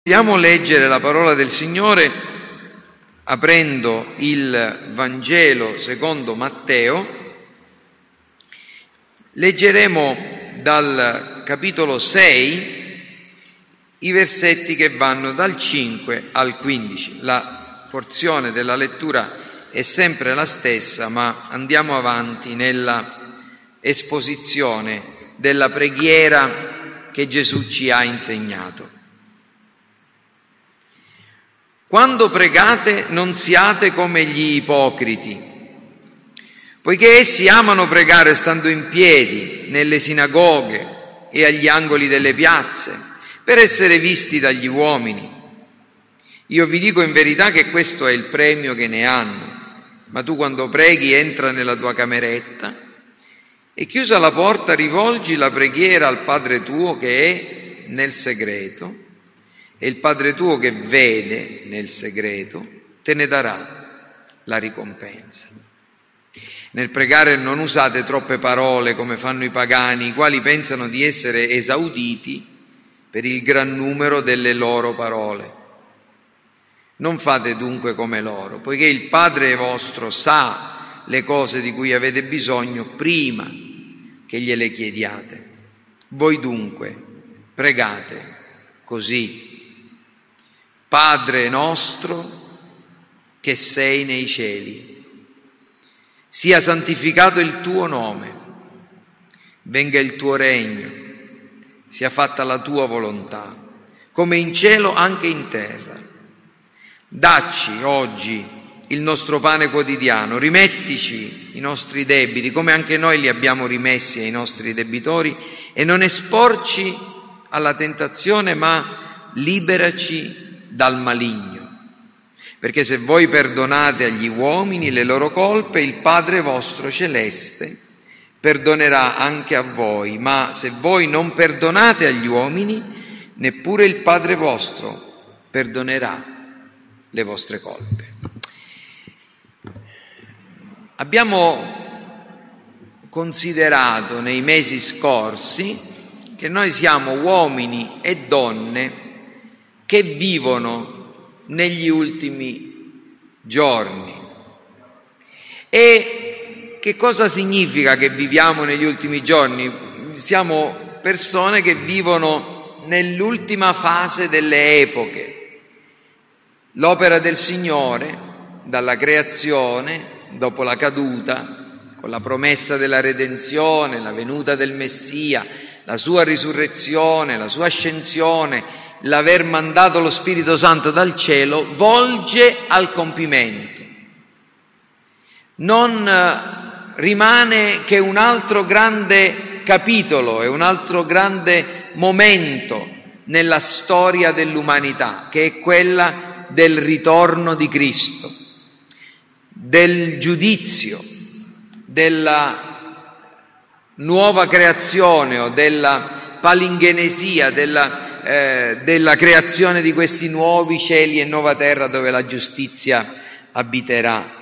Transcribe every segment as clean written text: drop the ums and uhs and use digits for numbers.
Vogliamo leggere la parola del Signore aprendo il Vangelo secondo Matteo. Leggeremo dal capitolo 6 i versetti che vanno dal 5 al 15. La porzione della lettura è sempre la stessa, ma andiamo avanti nella esposizione della preghiera che Gesù ci ha insegnato. Quando pregate non siate come gli ipocriti, poiché essi amano pregare stando in piedi nelle sinagoghe e agli angoli delle piazze, per essere visti dagli uomini. Io vi dico in verità che questo è il premio che ne hanno. Ma tu quando preghi entra nella tua cameretta e chiusa la porta rivolgi la preghiera al Padre tuo che è nel segreto, e il Padre tuo che vede nel segreto te ne darà la ricompensa. Nel pregare non usate troppe parole come fanno i pagani, i quali pensano di essere esauditi per il gran numero delle loro parole. Non fate dunque come loro, poiché il Padre vostro sa le cose di cui avete bisogno prima che gliele chiediate. Voi dunque pregate così: Padre nostro che sei nei cieli, sia santificato il tuo nome, venga il tuo regno, sia fatta la tua volontà, come in cielo anche in terra. Dacci oggi il nostro pane quotidiano, rimettici i nostri debiti, come anche noi li abbiamo rimessi ai nostri debitori, e non esporci alla tentazione, ma liberaci dal maligno. Perché se voi perdonate agli uomini le loro colpe, il Padre vostro celeste perdonerà anche a voi. Ma se voi non perdonate agli uomini, neppure il Padre vostro perdonerà le vostre colpe. Abbiamo considerato nei mesi scorsi che noi siamo uomini e donne che vivono negli ultimi giorni. E che cosa significa che viviamo negli ultimi giorni? Siamo persone che vivono nell'ultima fase delle epoche. L'opera del Signore, dalla creazione, dopo la caduta, con la promessa della redenzione, la venuta del Messia, la sua risurrezione, la sua ascensione, l'aver mandato lo Spirito Santo dal cielo, volge al compimento. Non rimane che un altro grande capitolo e un altro grande momento nella storia dell'umanità, che è quella del ritorno di Cristo, del giudizio, della nuova creazione o della palingenesia, della creazione di questi nuovi cieli e nuova terra dove la giustizia abiterà.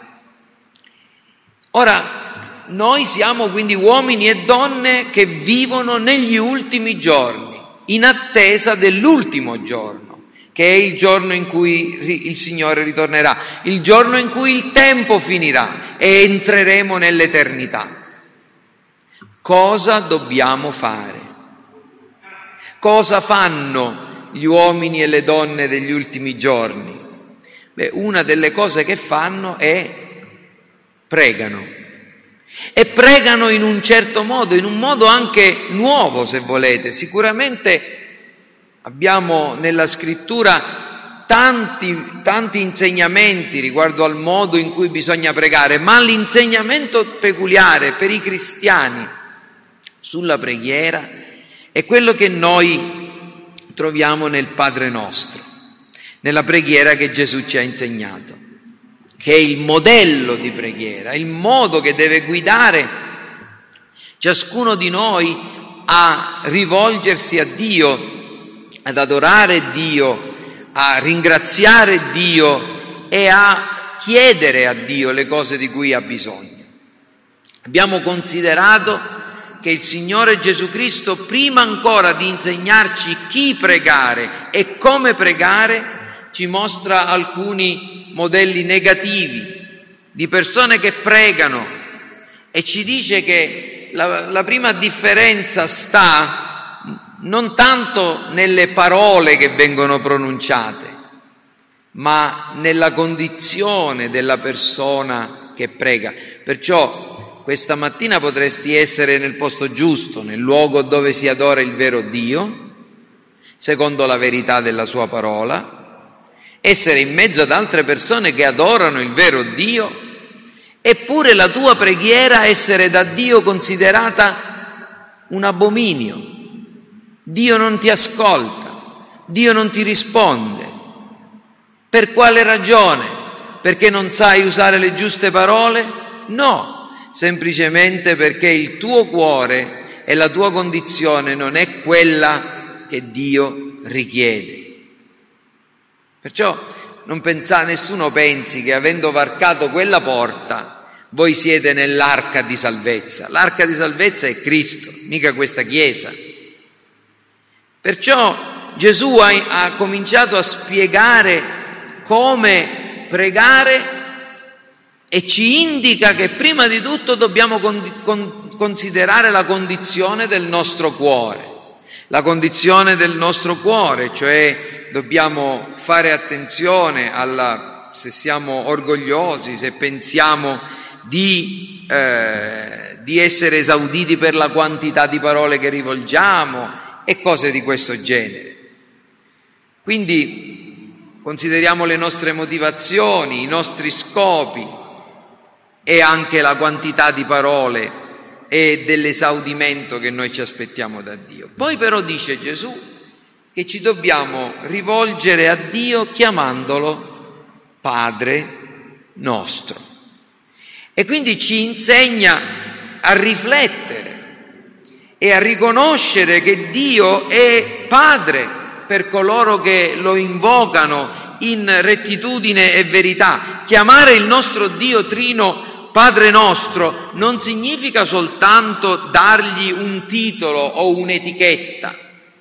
Ora, noi siamo quindi uomini e donne che vivono negli ultimi giorni, in attesa dell'ultimo giorno, che è il giorno in cui il Signore ritornerà, il giorno in cui il tempo finirà e entreremo nell'eternità. Cosa dobbiamo fare? Cosa fanno gli uomini e le donne degli ultimi giorni? Una delle cose che fanno è pregano. E pregano in un certo modo, in un modo anche nuovo, se volete. Sicuramente abbiamo nella Scrittura tanti insegnamenti riguardo al modo in cui bisogna pregare, ma l'insegnamento peculiare per i cristiani sulla preghiera è quello che noi troviamo nel Padre nostro, nella preghiera che Gesù ci ha insegnato, che è il modello di preghiera, il modo che deve guidare ciascuno di noi a rivolgersi a Dio, ad adorare Dio, a ringraziare Dio e a chiedere a Dio le cose di cui ha bisogno. Abbiamo considerato che il Signore Gesù Cristo, prima ancora di insegnarci chi pregare e come pregare, ci mostra alcuni modelli negativi di persone che pregano e ci dice che la prima differenza sta non tanto nelle parole che vengono pronunciate, ma nella condizione della persona che prega. Perciò questa mattina potresti essere nel posto giusto, nel luogo dove si adora il vero Dio, secondo la verità della sua parola, essere in mezzo ad altre persone che adorano il vero Dio, eppure la tua preghiera essere da Dio considerata un abominio. Dio non ti ascolta, Dio non ti risponde. Per quale ragione? Perché non sai usare le giuste parole? No, semplicemente perché il tuo cuore e la tua condizione non è quella che Dio richiede. Perciò nessuno pensi che avendo varcato quella porta voi siete nell'arca di salvezza. L'arca di salvezza è Cristo, mica questa Chiesa. Perciò Gesù ha cominciato a spiegare come pregare e ci indica che prima di tutto dobbiamo considerare la condizione del nostro cuore. La condizione del nostro cuore, cioè dobbiamo fare attenzione se siamo orgogliosi, se pensiamo di essere esauditi per la quantità di parole che rivolgiamo e cose di questo genere. Quindi consideriamo le nostre motivazioni, i nostri scopi e anche la quantità di parole e dell'esaudimento che noi ci aspettiamo da Dio. Poi però dice Gesù che ci dobbiamo rivolgere a Dio chiamandolo Padre nostro. E quindi ci insegna a riflettere e a riconoscere che Dio è Padre per coloro che lo invocano in rettitudine e verità. Chiamare il nostro Dio Trino Padre nostro non significa soltanto dargli un titolo o un'etichetta.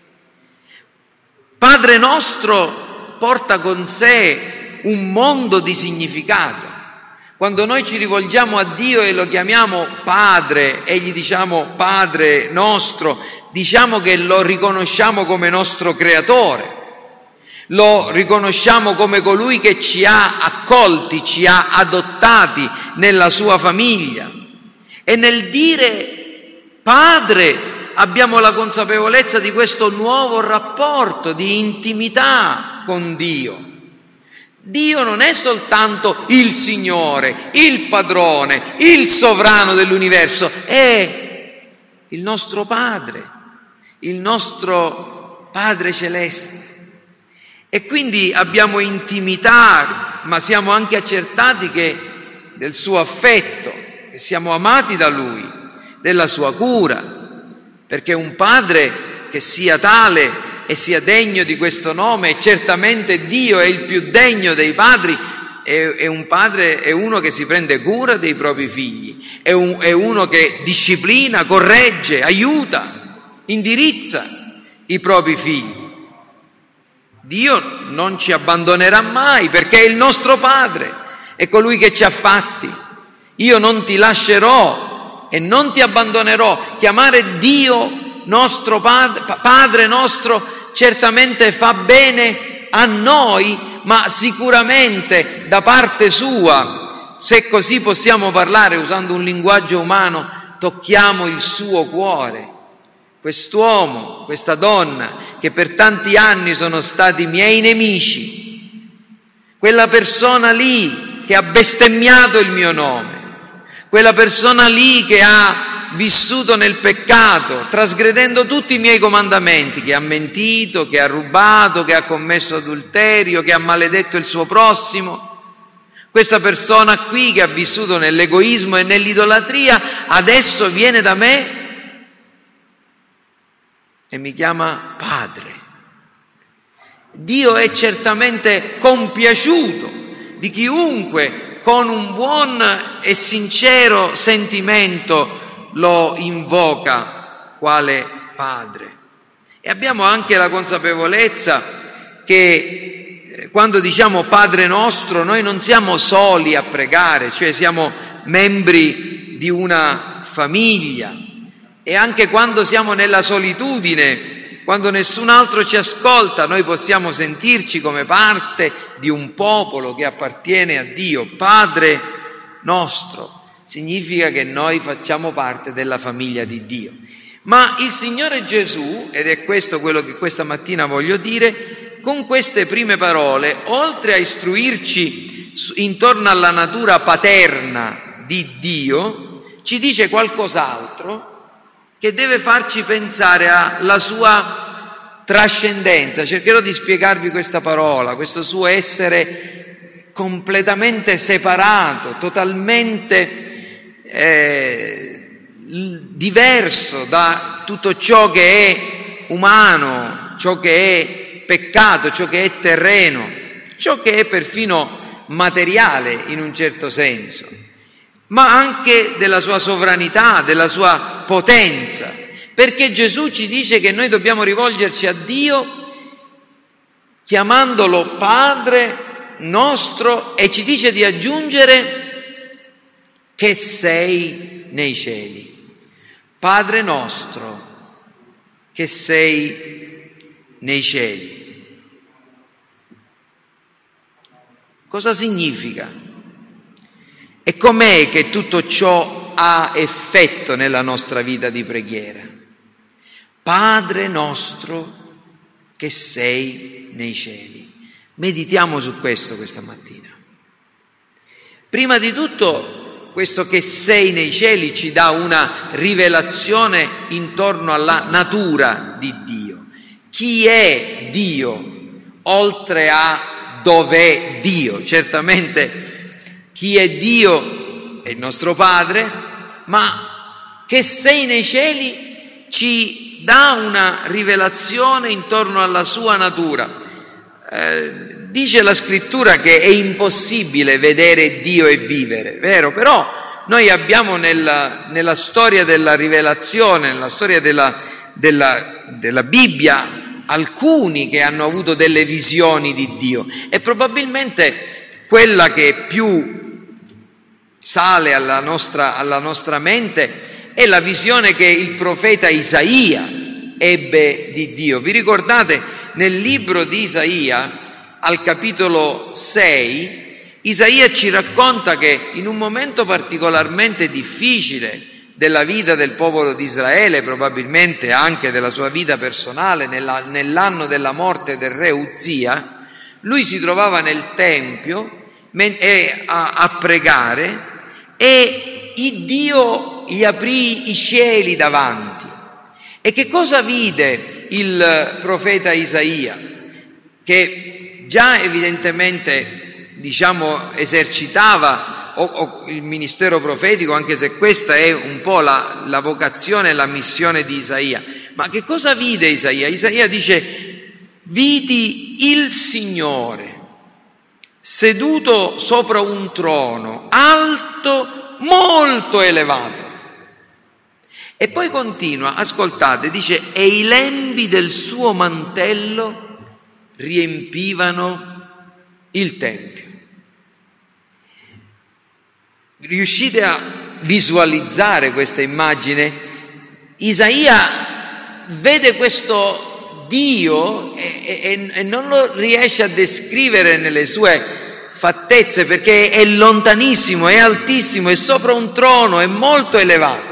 Padre nostro porta con sé un mondo di significato. Quando noi ci rivolgiamo a Dio e lo chiamiamo Padre e gli diciamo Padre nostro, diciamo che lo riconosciamo come nostro creatore, lo riconosciamo come colui che ci ha accolti, ci ha adottati nella sua famiglia. E nel dire Padre abbiamo la consapevolezza di questo nuovo rapporto di intimità con Dio. Dio non è soltanto il Signore, il Padrone, il Sovrano dell'universo, è il nostro Padre, il nostro Padre Celeste. E quindi abbiamo intimità, ma siamo anche accertati del suo affetto, che siamo amati da Lui, della sua cura, perché un padre che sia tale e sia degno di questo nome, e certamente Dio è il più degno dei padri, è un padre, è uno che si prende cura dei propri figli, è uno che disciplina, corregge, aiuta, indirizza i propri figli. Dio non ci abbandonerà mai perché è il nostro Padre, è colui che ci ha fatti. Io non ti lascerò e non ti abbandonerò. Chiamare Dio nostro Padre nostro certamente fa bene a noi, ma sicuramente da parte sua, se così possiamo parlare usando un linguaggio umano, tocchiamo il suo cuore. Quest'uomo, questa donna, che per tanti anni sono stati miei nemici, quella persona lì che ha bestemmiato il mio nome, quella persona lì che ha vissuto nel peccato, trasgredendo tutti i miei comandamenti, che ha mentito, che ha rubato, che ha commesso adulterio, che ha maledetto il suo prossimo, questa persona qui che ha vissuto nell'egoismo e nell'idolatria, adesso viene da me e mi chiama Padre. Dio è certamente compiaciuto di chiunque con un buon e sincero sentimento lo invoca quale Padre. E abbiamo anche la consapevolezza che quando diciamo Padre nostro, noi non siamo soli a pregare, cioè siamo membri di una famiglia, e anche quando siamo nella solitudine, quando nessun altro ci ascolta, noi possiamo sentirci come parte di un popolo che appartiene a Dio. Padre nostro significa che noi facciamo parte della famiglia di Dio. Ma il Signore Gesù, ed è questo quello che questa mattina voglio dire, con queste prime parole, oltre a istruirci intorno alla natura paterna di Dio, ci dice qualcos'altro che deve farci pensare alla sua trascendenza. Cercherò di spiegarvi questa parola, questo suo essere completamente separato, totalmente diverso da tutto ciò che è umano, ciò che è peccato, ciò che è terreno, ciò che è perfino materiale in un certo senso, ma anche della sua sovranità, della sua potenza, perché Gesù ci dice che noi dobbiamo rivolgerci a Dio chiamandolo Padre nostro, e ci dice di aggiungere che sei nei cieli. Padre nostro che sei nei cieli. Cosa significa? E com'è che tutto ciò ha effetto nella nostra vita di preghiera? Padre nostro che sei nei cieli. Meditiamo su questo questa mattina. Prima di tutto, questo che sei nei cieli ci dà una rivelazione intorno alla natura di Dio. Chi è Dio, oltre a dov'è Dio? Certamente chi è Dio è il nostro Padre, ma che sei nei cieli ci dà una rivelazione intorno alla sua natura. Dice la scrittura che è impossibile vedere Dio e vivere, vero? Però noi abbiamo nella storia della rivelazione, nella storia della Bibbia, alcuni che hanno avuto delle visioni di Dio, e probabilmente quella che più sale alla nostra mente è la visione che il profeta Isaia ebbe di Dio. Vi ricordate nel libro di Isaia, al capitolo 6, Isaia ci racconta che in un momento particolarmente difficile della vita del popolo di Israele, probabilmente anche della sua vita personale, nell'anno della morte del re Uzia, lui si trovava nel Tempio a pregare, e Dio gli aprì i cieli davanti. E che cosa vide il profeta Isaia? Che già evidentemente, esercitava il ministero profetico, anche se questa è un po' la vocazione e la missione di Isaia. Ma che cosa vide Isaia? Isaia dice: vidi il Signore seduto sopra un trono alto, molto elevato. E poi continua, ascoltate, dice: e i lembi del suo mantello riempivano il Tempio. Riuscite a visualizzare questa immagine? Isaia vede questo Dio e non lo riesce a descrivere nelle sue fattezze, perché è lontanissimo, è altissimo, è sopra un trono, è molto elevato.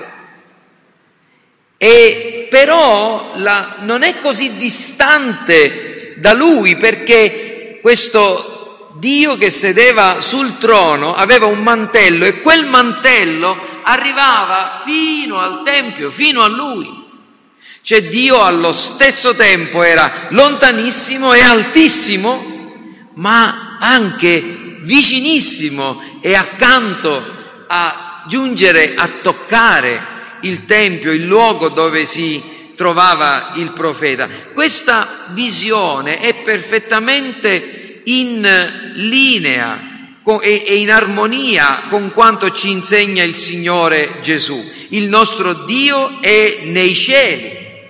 E però non è così distante da lui, perché questo Dio che sedeva sul trono aveva un mantello, e quel mantello arrivava fino al Tempio, fino a lui. Cioè Dio allo stesso tempo era lontanissimo e altissimo, ma anche vicinissimo e accanto a giungere a toccare il Tempio, il luogo dove si trovava il profeta. Questa visione è perfettamente in linea e in armonia con quanto ci insegna il Signore Gesù. Il nostro Dio è nei cieli.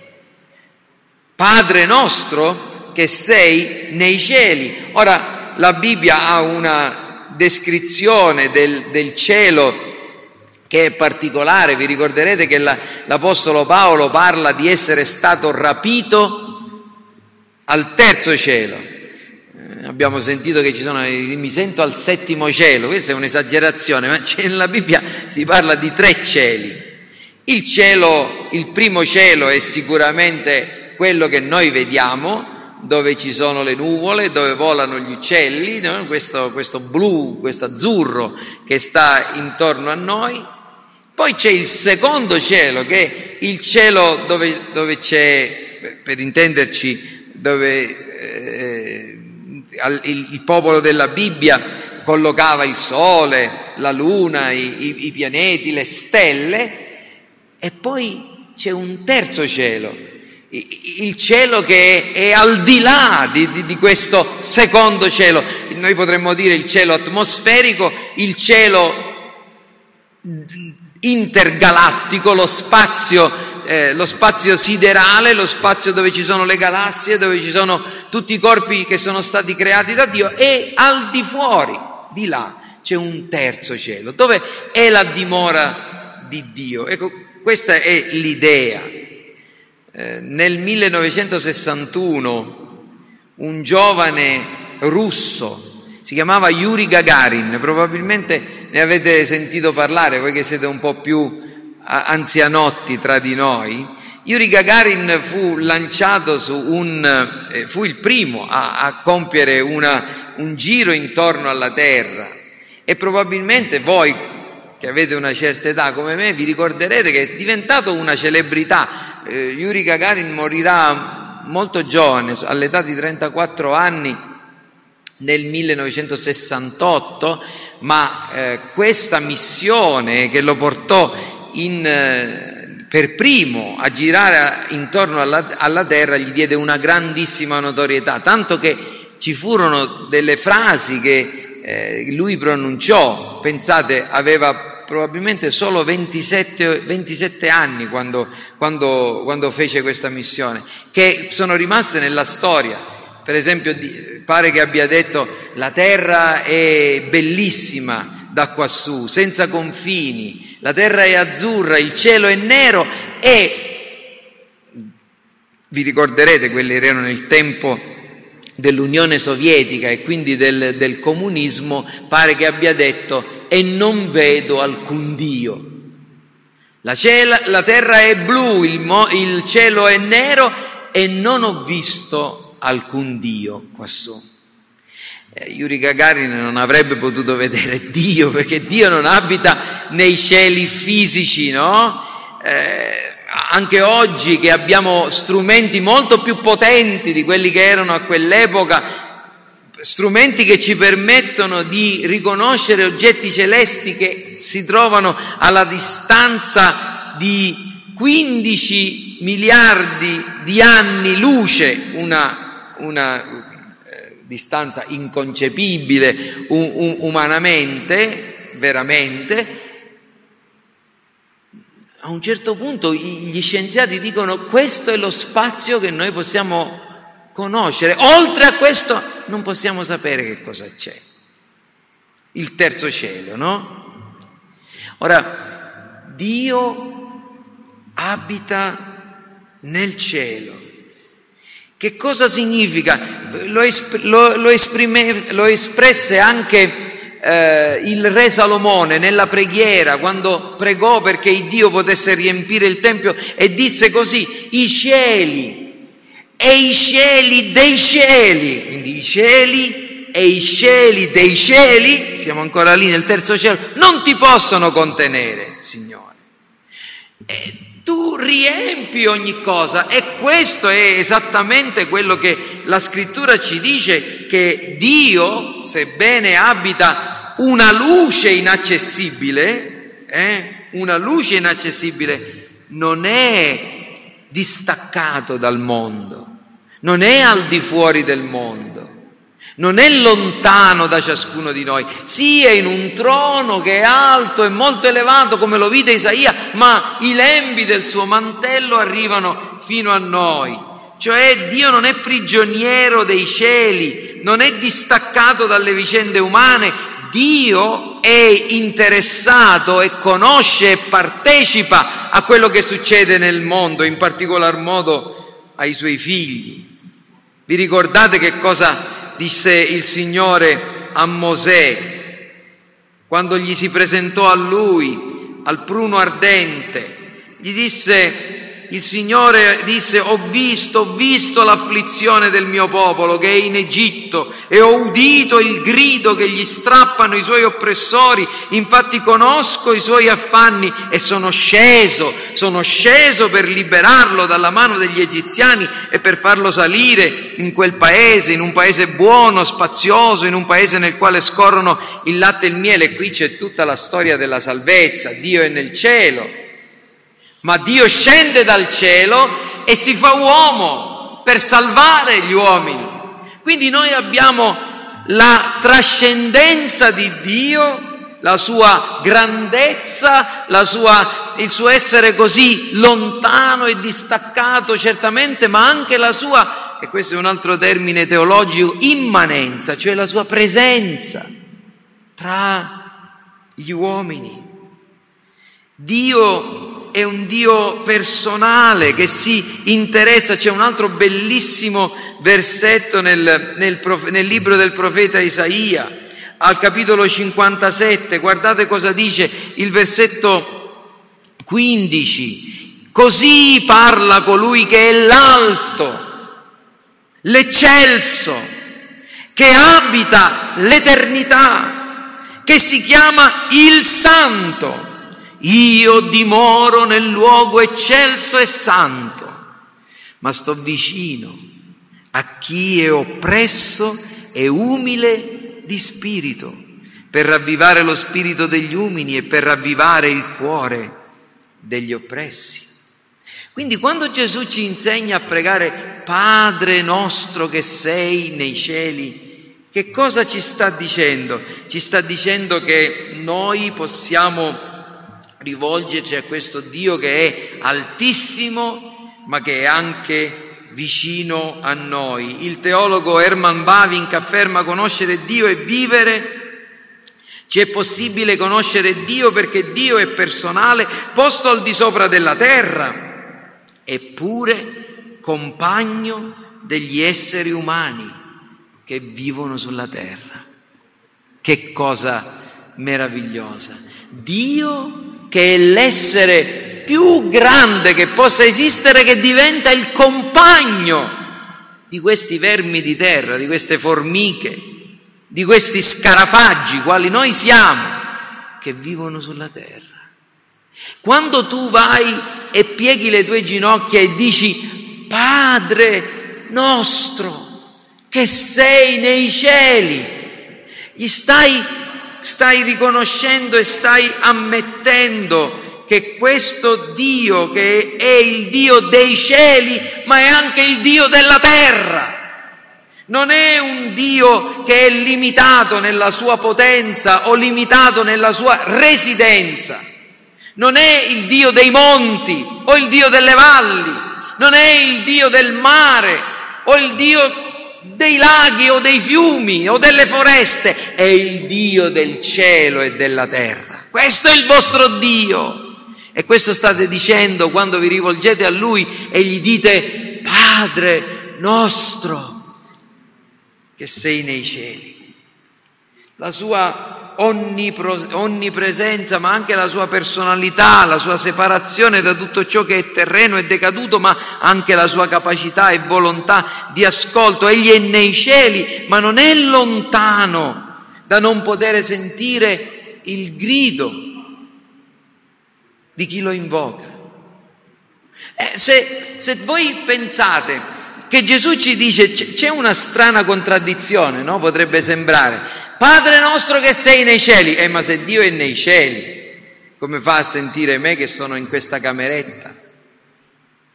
Padre nostro che sei nei cieli. Ora, la Bibbia ha una descrizione del cielo che è particolare. Vi ricorderete che l'Apostolo Paolo parla di essere stato rapito al terzo cielo. Abbiamo sentito che mi sento al settimo cielo, questa è un'esagerazione, ma nella Bibbia si parla di 3 cieli. Il primo cielo è sicuramente quello che noi vediamo, dove ci sono le nuvole, dove volano gli uccelli, no? questo blu, questo azzurro che sta intorno a noi. Poi c'è il secondo cielo, che è il cielo dove c'è, per intenderci, dove il popolo della Bibbia collocava il sole, la luna, i pianeti, le stelle. E poi c'è un terzo cielo, il cielo che è al di là di questo secondo cielo. Noi potremmo dire il cielo atmosferico, il cielo intergalattico, lo spazio siderale, lo spazio dove ci sono le galassie, dove ci sono tutti i corpi che sono stati creati da Dio, e al di fuori, di là, c'è un terzo cielo, dove è la dimora di Dio. Ecco, questa è l'idea. Nel 1961 un giovane russo, si chiamava Yuri Gagarin, probabilmente ne avete sentito parlare, voi che siete un po' più anzianotti tra di noi. Yuri Gagarin fu lanciato fu il primo a compiere un giro intorno alla Terra, e probabilmente voi che avete una certa età come me vi ricorderete che è diventato una celebrità. Yuri Gagarin morirà molto giovane, all'età di 34 anni, nel 1968, ma questa missione che lo portò per primo a girare intorno alla Terra gli diede una grandissima notorietà, tanto che ci furono delle frasi che lui pronunciò. Pensate, aveva probabilmente solo 27 anni quando fece questa missione, che sono rimaste nella storia. Per esempio, pare che abbia detto: la terra è bellissima da quassù, senza confini, la terra è azzurra, il cielo è nero. E vi ricorderete, quelli erano nel tempo dell'Unione Sovietica e quindi del comunismo. Pare che abbia detto: e non vedo alcun Dio. La terra è blu, il cielo è nero, e non ho visto alcun Dio quassù. Yuri Gagarin non avrebbe potuto vedere Dio, perché Dio non abita nei cieli fisici, no? Anche oggi, che abbiamo strumenti molto più potenti di quelli che erano a quell'epoca, strumenti che ci permettono di riconoscere oggetti celesti che si trovano alla distanza di 15 miliardi di anni luce, una distanza inconcepibile umanamente, veramente. A un certo punto gli scienziati dicono: questo è lo spazio che noi possiamo conoscere, oltre a questo non possiamo sapere che cosa c'è. Il terzo cielo, no? Ora, Dio abita nel cielo. Che cosa significa? Lo espresse anche il re Salomone nella preghiera, quando pregò perché Dio potesse riempire il Tempio, e disse così: i cieli e i cieli dei cieli. Quindi i cieli e i cieli dei cieli, siamo ancora lì nel terzo cielo, non ti possono contenere, Signore. E tu riempi ogni cosa, e questo è esattamente quello che la Scrittura ci dice, che Dio, sebbene abita una luce inaccessibile, non è distaccato dal mondo, non è al di fuori del mondo, Non è lontano da ciascuno di noi, sì, è in un trono che è alto e molto elevato, come lo vide Isaia, ma i lembi del suo mantello arrivano fino a noi. Cioè Dio non è prigioniero dei cieli, non è distaccato dalle vicende umane. Dio è interessato e conosce e partecipa a quello che succede nel mondo, in particolar modo ai suoi figli. Vi ricordate che cosa disse il Signore a Mosè quando gli si presentò a lui, al pruno ardente? Il Signore disse: ho visto l'afflizione del mio popolo che è in Egitto e ho udito il grido che gli strappano i suoi oppressori, infatti conosco i suoi affanni e sono sceso per liberarlo dalla mano degli egiziani e per farlo salire in quel paese, in un paese buono, spazioso, in un paese nel quale scorrono il latte e il miele. Qui c'è tutta la storia della salvezza. Dio è nel cielo, ma Dio scende dal cielo e si fa uomo per salvare gli uomini. Quindi noi abbiamo la trascendenza di Dio, la sua grandezza, il suo essere così lontano e distaccato certamente, ma anche la sua, e questo è un altro termine teologico, immanenza, cioè la sua presenza tra gli uomini. Dio è un Dio personale che si interessa. C'è un altro bellissimo versetto nel libro del profeta Isaia, al capitolo 57, guardate cosa dice il versetto 15: così parla colui che è l'alto, l'eccelso, che abita l'eternità, che si chiama il Santo. Io dimoro nel luogo eccelso e santo, ma sto vicino a chi è oppresso e umile di spirito, per ravvivare lo spirito degli umili e per ravvivare il cuore degli oppressi. Quindi quando Gesù ci insegna a pregare Padre nostro che sei nei cieli, che cosa ci sta dicendo? Ci sta dicendo che noi possiamo rivolgerci a questo Dio che è altissimo, ma che è anche vicino a noi. Il teologo Herman Bavinck afferma: conoscere Dio è vivere. Ci è possibile conoscere Dio perché Dio è personale, posto al di sopra della terra, eppure compagno degli esseri umani che vivono sulla terra. Che cosa meravigliosa! Dio che è l'essere più grande che possa esistere, che diventa il compagno di questi vermi di terra, di queste formiche, di questi scarafaggi, quali noi siamo, che vivono sulla terra. Quando tu vai e pieghi le tue ginocchia e dici Padre nostro che sei nei cieli, gli stai riconoscendo e stai ammettendo che questo Dio, che è il Dio dei cieli, ma è anche il Dio della terra. Non è un Dio che è limitato nella sua potenza o limitato nella sua residenza. Non è il Dio dei monti o il Dio delle valli, non è il Dio del mare o il Dio dei laghi o dei fiumi o delle foreste, è il Dio del cielo e della terra. Questo è il vostro Dio, e questo state dicendo quando vi rivolgete a Lui e gli dite Padre nostro che sei nei cieli. La sua onnipresenza, ma anche la sua personalità, la sua separazione da tutto ciò che è terreno e decaduto, ma anche la sua capacità e volontà di ascolto. Egli è nei cieli, ma non è lontano da non poter sentire il grido di chi lo invoca. Se voi pensate che Gesù ci dice, c'è una strana contraddizione, no? Potrebbe sembrare Padre nostro che sei nei cieli, ma se Dio è nei cieli, come fa a sentire me che sono in questa cameretta?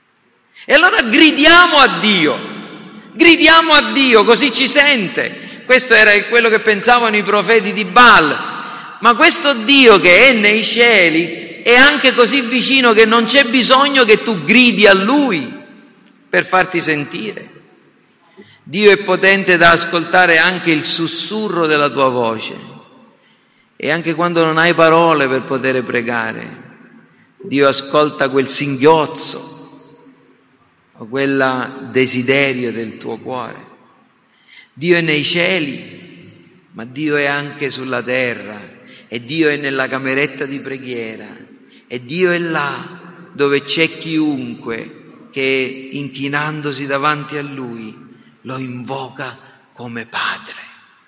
E allora gridiamo a Dio così ci sente. questo era quello che pensavano i profeti di Baal. Ma questo Dio che è nei cieli è anche così vicino che non c'è bisogno che tu gridi a Lui per farti sentire. Dio è potente da ascoltare anche il sussurro della tua voce, e anche quando non hai parole per poter pregare, Dio ascolta quel singhiozzo o quel desiderio del tuo cuore. Dio è nei cieli, ma Dio è anche sulla terra, e Dio è nella cameretta di preghiera, e Dio è là dove c'è chiunque che, inchinandosi davanti a Lui, lo invoca come Padre.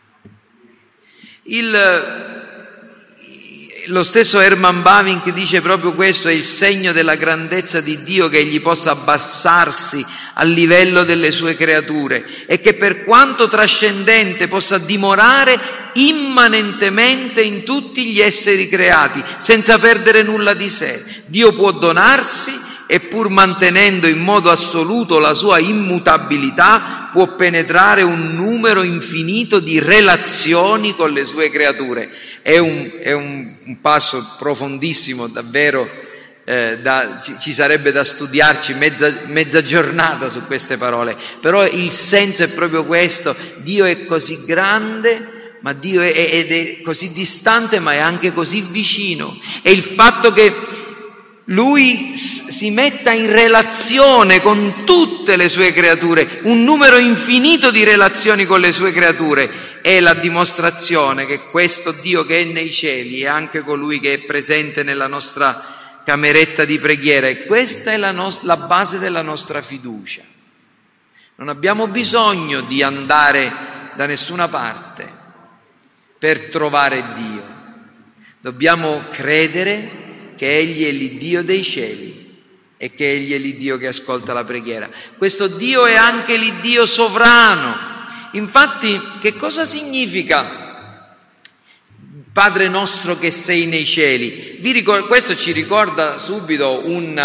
Lo stesso Herman Bavinck dice proprio questo: è il segno della grandezza di Dio che egli possa abbassarsi al livello delle sue creature e che per quanto trascendente possa dimorare immanentemente in tutti gli esseri creati senza perdere nulla di sé. Dio può donarsi e pur mantenendo in modo assoluto la sua immutabilità può penetrare un numero infinito di relazioni con le sue creature. È un passo profondissimo, davvero, ci sarebbe da studiarci mezza giornata su queste parole, però il senso è proprio questo: Dio è così grande, ma Dio è così distante, ma è anche così vicino, e il fatto che Lui si metta in relazione con tutte le sue creature, un numero infinito di relazioni con le sue creature, è la dimostrazione che questo Dio che è nei cieli è anche colui che è presente nella nostra cameretta di preghiera, e questa è la base della nostra fiducia. Non abbiamo bisogno di andare da nessuna parte per trovare Dio, dobbiamo credere che Egli è l'Iddio dei cieli e che Egli è l'Iddio che ascolta la preghiera. Questo Dio è anche l'Iddio sovrano. Infatti, che cosa significa Padre nostro che sei nei cieli? Questo ci ricorda subito un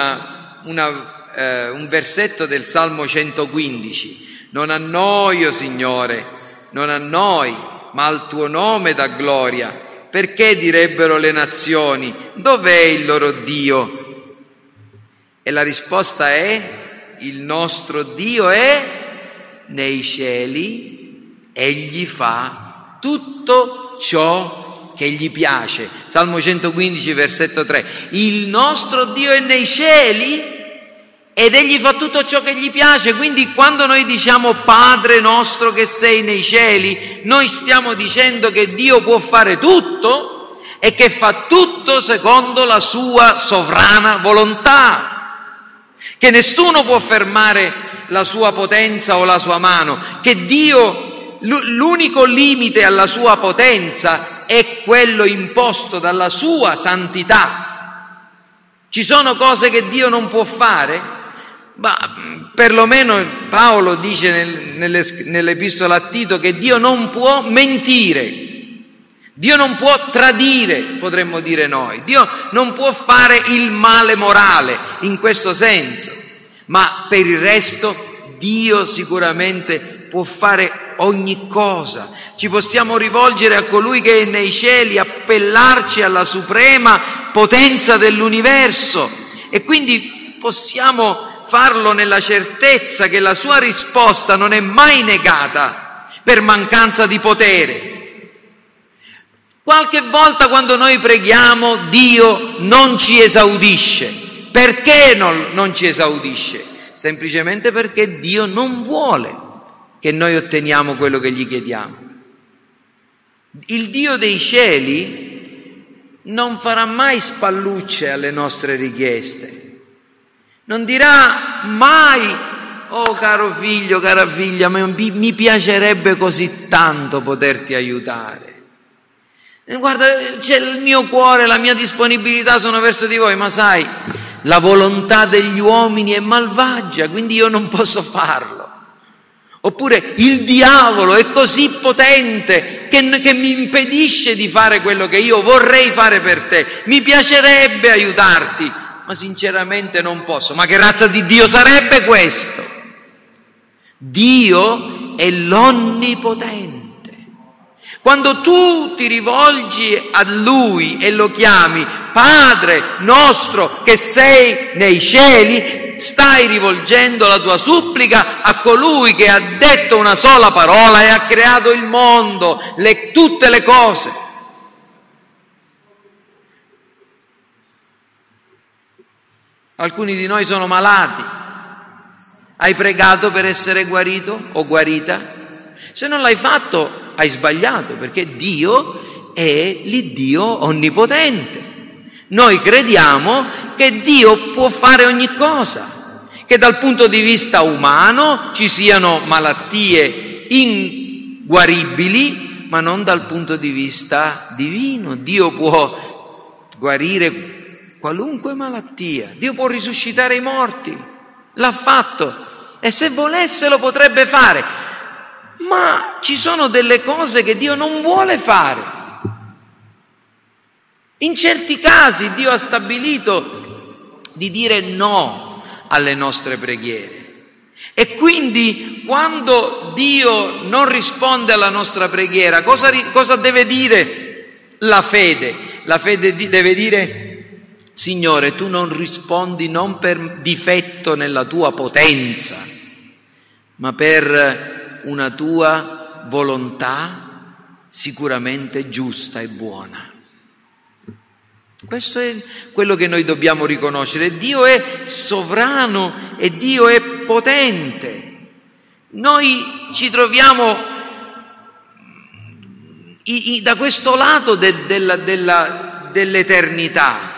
versetto del Salmo 115. Non a noi, o Signore, non a noi, ma al tuo nome dà gloria. Perché direbbero le nazioni: dov'è il loro Dio? E la risposta è: il nostro Dio è nei cieli, Egli fa tutto ciò che gli piace. Salmo 115, versetto 3. Il nostro Dio è nei cieli ed Egli fa tutto ciò che gli piace. Quindi quando noi diciamo Padre nostro che sei nei cieli, noi stiamo dicendo che Dio può fare tutto e che fa tutto secondo la sua sovrana volontà, che nessuno può fermare la sua potenza o la sua mano, che Dio, l'unico limite alla sua potenza è quello imposto dalla sua santità. Ci sono cose che Dio non può fare? Ma perlomeno Paolo dice nell'epistola a Tito che Dio non può mentire, Dio non può tradire, potremmo dire noi, Dio non può fare il male morale in questo senso, ma per il resto Dio sicuramente può fare ogni cosa. Ci possiamo rivolgere a colui che è nei cieli, appellarci alla suprema potenza dell'universo, e quindi possiamo farlo nella certezza che la sua risposta non è mai negata per mancanza di potere. Qualche volta quando noi preghiamo Dio non ci esaudisce. Perché non ci esaudisce? Semplicemente perché Dio non vuole che noi otteniamo quello che gli chiediamo. Il Dio dei cieli non farà mai spallucce alle nostre richieste. Non dirà mai: oh caro figlio, cara figlia, mi piacerebbe così tanto poterti aiutare. Guarda, c'è il mio cuore, la mia disponibilità sono verso di voi, ma sai, la volontà degli uomini è malvagia, quindi io non posso farlo. Oppure il diavolo è così potente che mi impedisce di fare quello che io vorrei fare per te. Mi piacerebbe aiutarti, ma sinceramente non posso. Ma che razza di Dio sarebbe questo? Dio è l'onnipotente, Quando tu ti rivolgi a Lui e lo chiami Padre nostro che sei nei cieli, stai rivolgendo la tua supplica a colui che ha detto una sola parola e ha creato il mondo, tutte le cose. Alcuni di noi sono malati. Hai pregato per essere guarito o guarita? Se non l'hai fatto, hai sbagliato, perché Dio è l'Iddio onnipotente. Noi crediamo che Dio può fare ogni cosa, che dal punto di vista umano ci siano malattie inguaribili, ma non dal punto di vista divino. Dio può guarire qualunque malattia, Dio può risuscitare i morti, l'ha fatto e se volesse lo potrebbe fare, ma ci sono delle cose che Dio non vuole fare. In certi casi Dio ha stabilito di dire no alle nostre preghiere e quindi quando Dio non risponde alla nostra preghiera, cosa deve dire la fede? La fede deve dire: Signore, tu non rispondi non per difetto nella tua potenza, ma per una tua volontà sicuramente giusta e buona. Questo è quello che noi dobbiamo riconoscere. Dio è sovrano e Dio è potente. Noi ci troviamo da questo lato dell'eternità.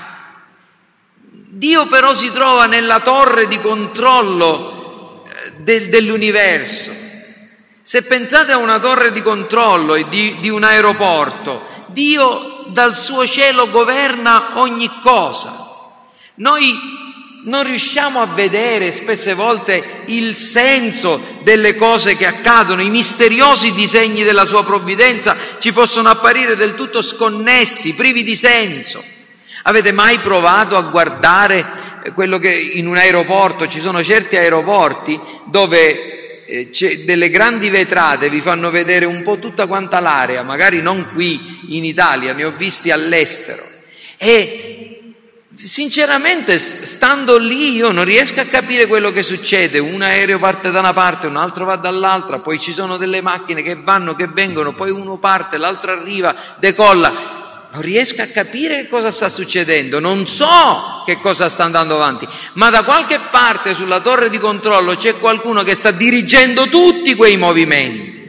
Dio però si trova nella torre di controllo dell'universo. Se pensate a una torre di controllo di un aeroporto, Dio dal suo cielo governa ogni cosa. Noi non riusciamo a vedere spesse volte il senso delle cose che accadono, i misteriosi disegni della sua provvidenza ci possono apparire del tutto sconnessi, privi di senso. Avete mai provato a guardare quello che in un aeroporto, ci sono certi aeroporti dove c'è delle grandi vetrate, vi fanno vedere un po' tutta quanta l'area, magari non qui in Italia, ne ho visti all'estero, e sinceramente stando lì io non riesco a capire quello che succede. Un aereo parte da una parte, un altro va dall'altra, poi ci sono delle macchine che vanno, che vengono, poi uno parte, l'altro arriva, decolla. Non riesco a capire che cosa sta succedendo, non so che cosa sta andando avanti, ma da qualche parte sulla torre di controllo c'è qualcuno che sta dirigendo tutti quei movimenti.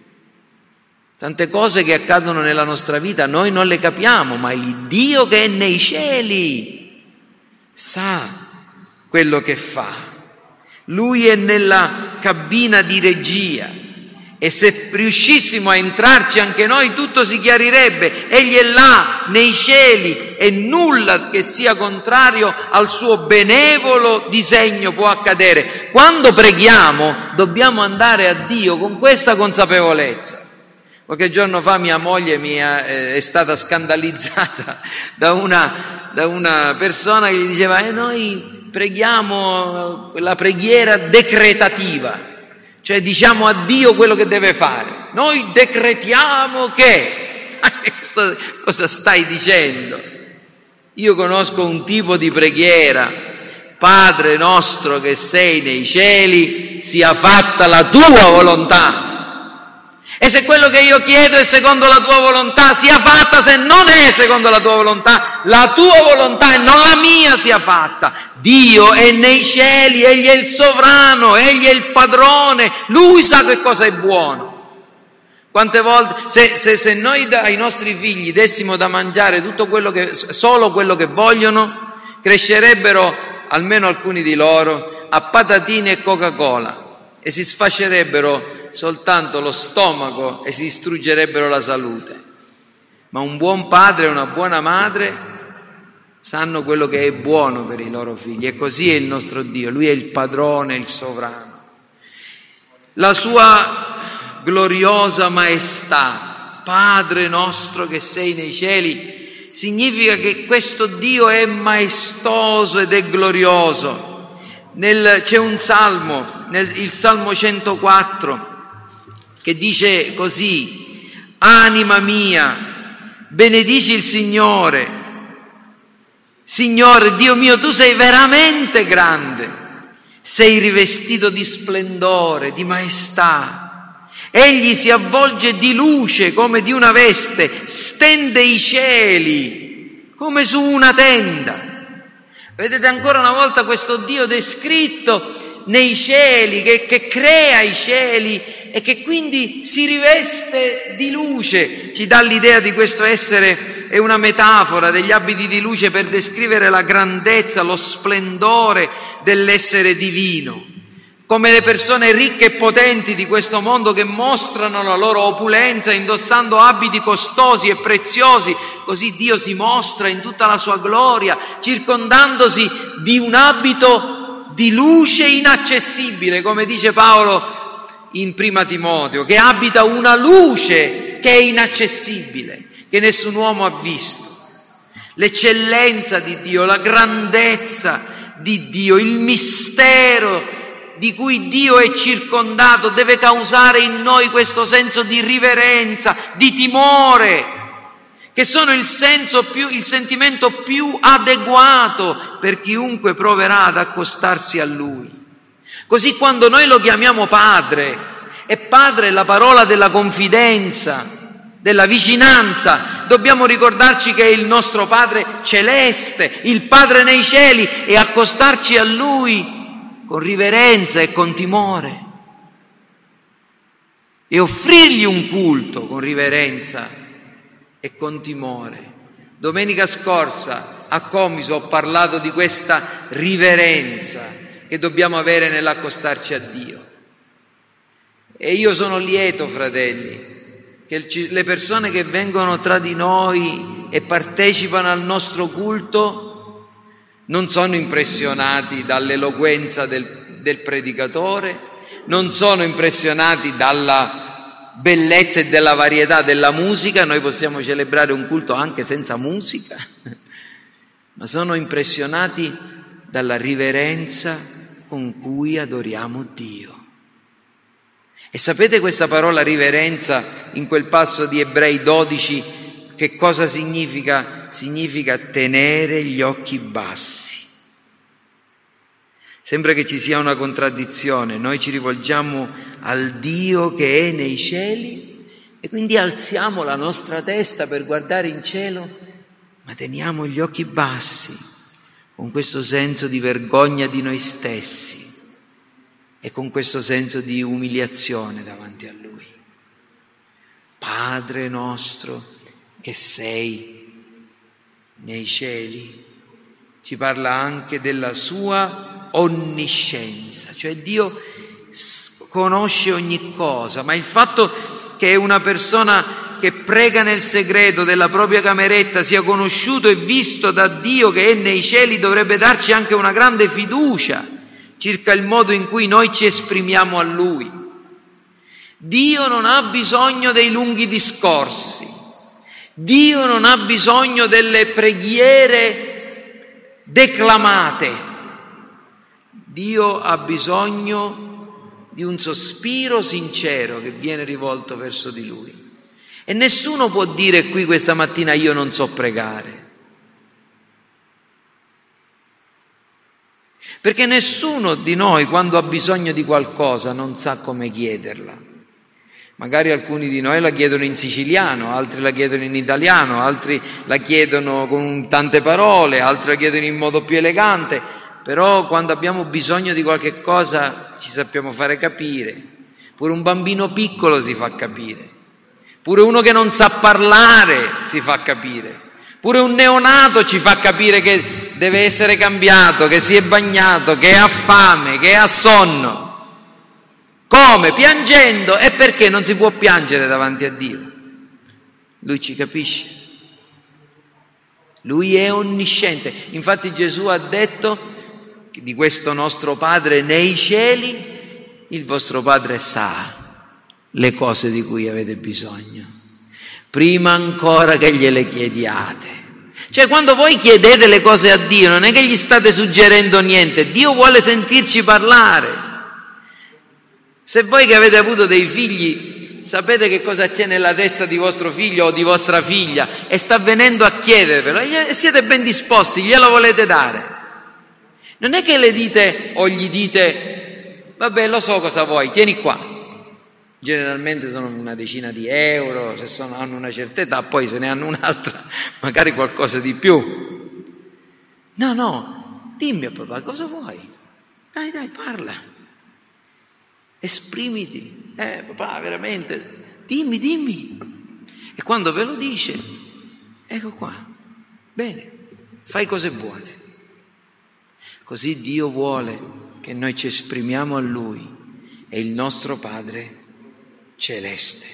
Tante cose che accadono nella nostra vita noi non le capiamo, ma il Dio che è nei cieli sa quello che fa. Lui è nella cabina di regia. E se riuscissimo a entrarci anche noi, tutto si chiarirebbe. Egli è là, nei cieli, e nulla che sia contrario al suo benevolo disegno può accadere. Quando preghiamo, dobbiamo andare a Dio con questa consapevolezza. Qualche giorno fa mia moglie è stata scandalizzata da una persona che gli diceva: noi preghiamo la preghiera decretativa. Cioè diciamo a Dio quello che deve fare. Noi decretiamo che... Cosa stai dicendo? Io conosco un tipo di preghiera: Padre nostro che sei nei cieli, sia fatta la tua volontà. E se quello che io chiedo è secondo la tua volontà, sia fatta. Se non è secondo la tua volontà, la tua volontà e non la mia sia fatta. Dio è nei cieli, Egli è il sovrano, Egli è il padrone, Lui sa che cosa è buono. Quante volte, se noi ai nostri figli dessimo da mangiare solo quello che vogliono, crescerebbero, almeno alcuni di loro, a patatine e Coca-Cola e si sfascerebbero soltanto lo stomaco e si distruggerebbero la salute. Ma un buon padre e una buona madre sanno quello che è buono per i loro figli, e così è il nostro Dio. Lui è il padrone, il sovrano. La sua gloriosa maestà, Padre nostro che sei nei cieli, significa che questo Dio è maestoso ed è glorioso. C'è un salmo, il Salmo 104, che dice così: Anima mia, benedici il Signore. Signore, Dio mio, tu sei veramente grande. Sei rivestito di splendore, di maestà. Egli si avvolge di luce come di una veste, stende i cieli come su una tenda. Vedete ancora una volta questo Dio descritto nei cieli, che crea i cieli e che quindi si riveste di luce. Ci dà l'idea di questo essere, è una metafora degli abiti di luce per descrivere la grandezza, lo splendore dell'essere divino. Come le persone ricche e potenti di questo mondo che mostrano la loro opulenza indossando abiti costosi e preziosi, così Dio si mostra in tutta la sua gloria, circondandosi di un abito di luce inaccessibile, come dice Paolo in Prima Timoteo, che abita una luce che è inaccessibile, che nessun uomo ha visto. L'eccellenza di Dio, la grandezza di Dio, il mistero di cui Dio è circondato deve causare in noi questo senso di riverenza, di timore, che sono il sentimento più adeguato per chiunque proverà ad accostarsi a Lui. Così quando noi lo chiamiamo Padre, e Padre è la parola della confidenza, della vicinanza, dobbiamo ricordarci che è il nostro Padre celeste, il Padre nei cieli, e accostarci a Lui con riverenza e con timore, e offrirgli un culto con riverenza e con timore. Domenica scorsa a Comiso ho parlato di questa riverenza che dobbiamo avere nell'accostarci a Dio. E io sono lieto, fratelli, che le persone che vengono tra di noi e partecipano al nostro culto non sono impressionati dall'eloquenza del predicatore, non sono impressionati dalla bellezza e della varietà della musica. Noi possiamo celebrare un culto anche senza musica, ma sono impressionati dalla riverenza con cui adoriamo Dio. E sapete questa parola riverenza in quel passo di Ebrei 12 che cosa significa? Significa tenere gli occhi bassi. Sembra che ci sia una contraddizione. Noi ci rivolgiamo al Dio che è nei cieli e quindi alziamo la nostra testa per guardare in cielo, ma teniamo gli occhi bassi, con questo senso di vergogna di noi stessi e con questo senso di umiliazione davanti a Lui. Padre nostro che sei nei cieli, ci parla anche della sua onniscienza, cioè Dio conosce ogni cosa, ma il fatto che una persona che prega nel segreto della propria cameretta sia conosciuto e visto da Dio che è nei cieli dovrebbe darci anche una grande fiducia circa il modo in cui noi ci esprimiamo a Lui. Dio non ha bisogno dei lunghi discorsi, Dio non ha bisogno delle preghiere declamate, Dio ha bisogno di un sospiro sincero che viene rivolto verso di Lui. E nessuno può dire qui questa mattina io non so pregare, perché nessuno di noi quando ha bisogno di qualcosa non sa come chiederla. Magari alcuni di noi la chiedono in siciliano, altri la chiedono in italiano, altri la chiedono con tante parole, altri la chiedono in modo più elegante, però quando abbiamo bisogno di qualche cosa ci sappiamo fare capire. Pure un bambino piccolo si fa capire, pure uno che non sa parlare si fa capire, pure un neonato ci fa capire che deve essere cambiato, che si è bagnato, che ha fame, che ha sonno. Come? Piangendo. E perché non si può piangere davanti a Dio? Lui ci capisce. Lui è onnisciente. Infatti Gesù ha detto di questo nostro Padre nei cieli, il vostro Padre sa le cose di cui avete bisogno, prima ancora che gliele chiediate. Cioè quando voi chiedete le cose a Dio non è che gli state suggerendo niente, Dio vuole sentirci parlare. Se voi che avete avuto dei figli sapete che cosa c'è nella testa di vostro figlio o di vostra figlia e sta venendo a chiedervelo e siete ben disposti, glielo volete dare. Non è che le dite o gli dite vabbè, lo so cosa vuoi, tieni qua. Generalmente sono una decina di euro, se hanno una certa età, poi se ne hanno un'altra, magari qualcosa di più. No, dimmi a papà cosa vuoi. Dai, parla. Esprimiti. Papà, veramente, dimmi. E quando ve lo dice, ecco qua. Bene, fai cose buone. Così Dio vuole che noi ci esprimiamo a Lui, è il nostro Padre celeste.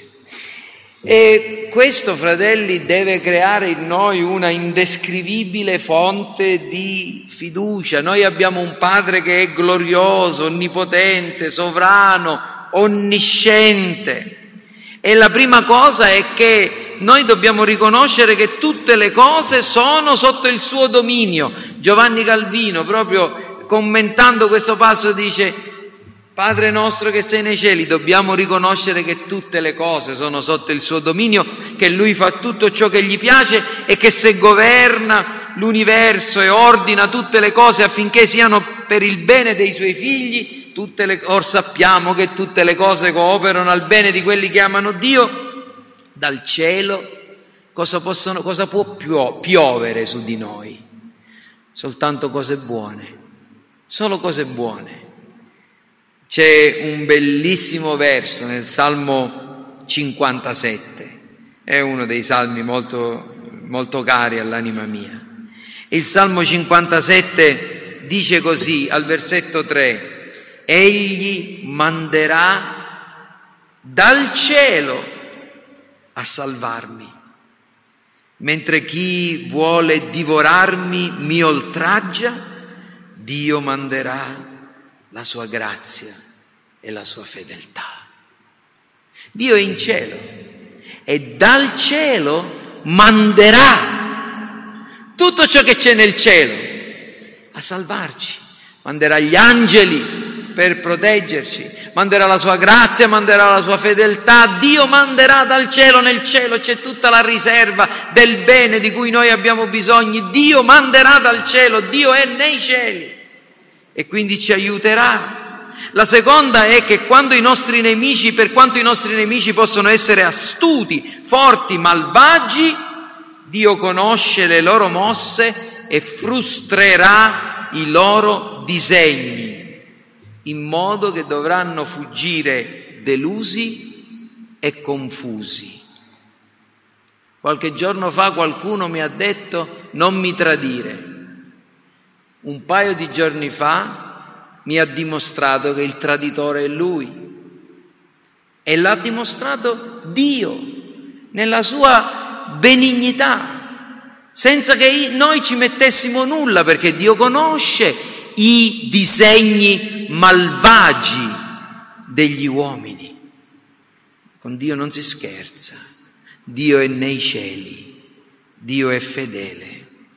E questo, fratelli, deve creare in noi una indescrivibile fonte di fiducia. Noi abbiamo un Padre che è glorioso, onnipotente, sovrano, onnisciente. E la prima cosa è che noi dobbiamo riconoscere che tutte le cose sono sotto il suo dominio. Giovanni Calvino, proprio commentando questo passo, dice: Padre nostro che sei nei cieli, dobbiamo riconoscere che tutte le cose sono sotto il suo dominio, che Lui fa tutto ciò che gli piace e che se governa l'universo e ordina tutte le cose affinché siano per il bene dei Suoi figli, or sappiamo che tutte le cose cooperano al bene di quelli che amano Dio. Dal cielo cosa può piovere su di noi? Soltanto cose buone, solo cose buone. C'è un bellissimo verso nel Salmo 57, è uno dei salmi molto, molto cari all'anima mia. Il Salmo 57 dice così, al versetto 3: Egli manderà dal cielo a salvarmi, mentre chi vuole divorarmi mi oltraggia, Dio manderà la sua grazia e la sua fedeltà. Dio è in cielo e dal cielo manderà tutto ciò che c'è nel cielo a salvarci. Manderà gli angeli per proteggerci, manderà la sua grazia, manderà la sua fedeltà. Dio manderà dal cielo, nel cielo c'è tutta la riserva del bene di cui noi abbiamo bisogno. Dio manderà dal cielo, Dio è nei cieli e quindi ci aiuterà. La seconda è che quando i nostri nemici, per quanto i nostri nemici possono essere astuti, forti, malvagi, Dio conosce le loro mosse e frustrerà i loro disegni, in modo che dovranno fuggire delusi e confusi. Qualche giorno fa qualcuno mi ha detto: non mi tradire. Un paio di giorni fa mi ha dimostrato che il traditore è lui e l'ha dimostrato Dio nella sua benignità, senza che noi ci mettessimo nulla, perché Dio conosce i disegni malvagi degli uomini. Con Dio non si scherza, Dio è nei cieli, Dio è fedele.